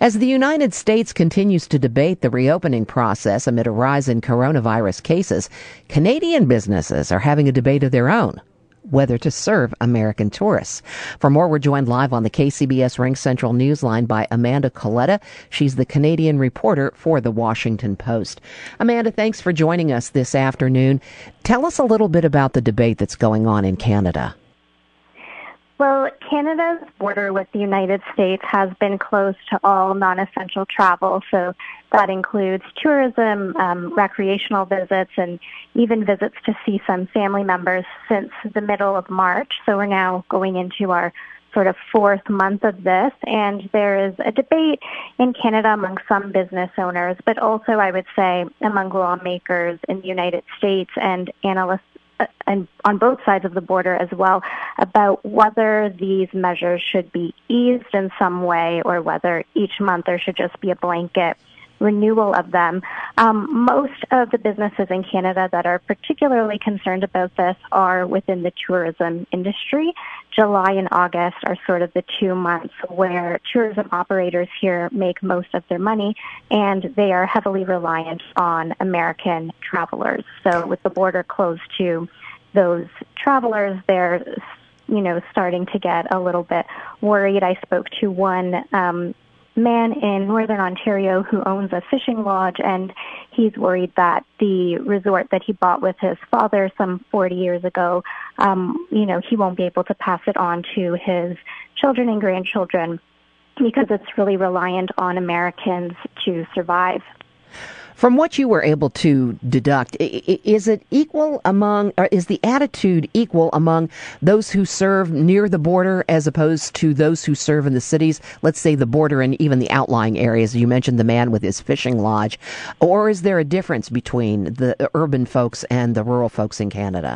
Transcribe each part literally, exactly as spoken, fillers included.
As the United States continues to debate the reopening process amid a rise in coronavirus cases, Canadian businesses are having a debate of their own, whether to serve American tourists. For more, we're joined live on the K C B S RingCentral Newsline by Amanda Coletta. She's the Canadian reporter for The Washington Post. Amanda, thanks for joining us this afternoon. Tell us a little bit about the debate that's going on in Canada. Well, Canada's border with the United States has been closed to all non-essential travel, so that includes tourism, um, recreational visits, and even visits to see some family members since the middle of March. So we're now going into our sort of fourth month of this, and there is a debate in Canada among some business owners, but also, I would say, among lawmakers in the United States and analysts and on both sides of the border as well, about whether these measures should be eased in some way or whether each month there should just be a blanket renewal of them. Um, most of the businesses in Canada that are particularly concerned about this are within the tourism industry. July and August are sort of the two months where tourism operators here make most of their money, and they are heavily reliant on American travelers. So with the border closed to those travelers, they're, you know, starting to get a little bit worried. I spoke to one um, man in Northern Ontario who owns a fishing lodge, and he's worried that the resort that he bought with his father some forty years ago, um, you know, he won't be able to pass it on to his children and grandchildren because it's really reliant on Americans to survive. From what you were able to deduct, is it equal among, or is the attitude equal among those who serve near the border as opposed to those who serve in the cities, let's say the border and even the outlying areas? You mentioned the man with his fishing lodge. Or is there a difference between the urban folks and the rural folks in Canada?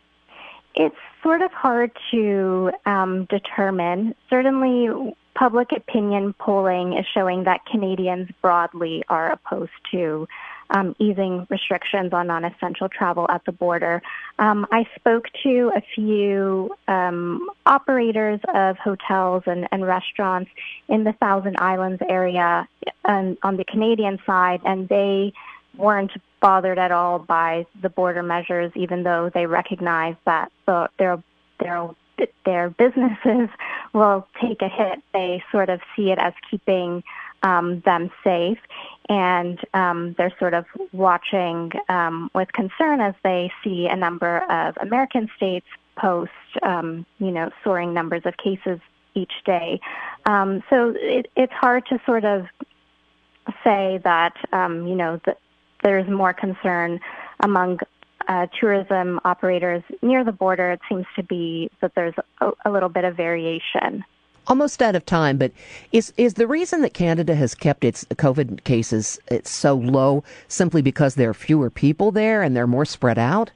It's sort of hard to um, determine. Certainly, public opinion polling is showing that Canadians broadly are opposed to um, easing restrictions on non-essential travel at the border. Um, I spoke to a few um, operators of hotels and, and restaurants in the Thousand Islands area um, on the Canadian side, and they weren't bothered at all by the border measures, even though they recognize that the, their their their businesses will take a hit. They sort of see it as keeping um, them safe, and um, they're sort of watching um, with concern as they see a number of American states post, um, you know, soaring numbers of cases each day. Um, so it, it's hard to sort of say that, um, you know, that there's more concern among Uh, tourism operators near the border. It seems to be that there's a, a little bit of variation. Almost out of time, but is is the reason that Canada has kept its COVID cases it's so low simply because there are fewer people there and they're more spread out?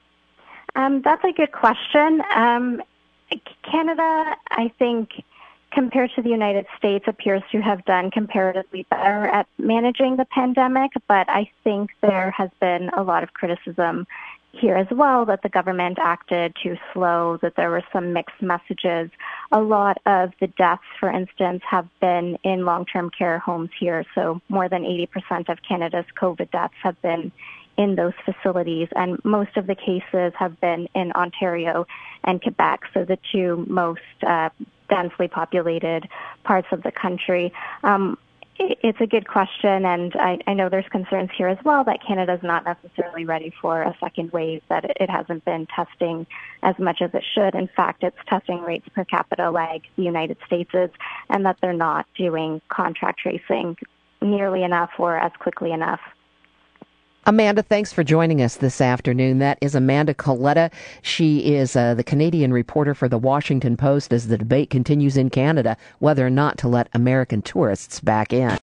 Um, that's a good question. Um, Canada, I think, compared to the United States, appears to have done comparatively better at managing the pandemic, but I think there has been a lot of criticism here as well that the government acted too slow, that there were some mixed messages. A lot of the deaths, for instance, have been in long-term care homes here, so more than eighty percent of Canada's COVID deaths have been in those facilities, and most of the cases have been in Ontario and Quebec, so the two most uh, densely populated parts of the country. Um, it, it's a good question, and I, I know there's concerns here as well that Canada's not necessarily ready for a second wave, that it, it hasn't been testing as much as it should. In fact, its testing rates per capita lag the United States is, and that they're not doing contact tracing nearly enough or as quickly enough. Amanda, thanks for joining us this afternoon. That is Amanda Coletta. She is uh, the Canadian reporter for The Washington Post as the debate continues in Canada whether or not to let American tourists back in.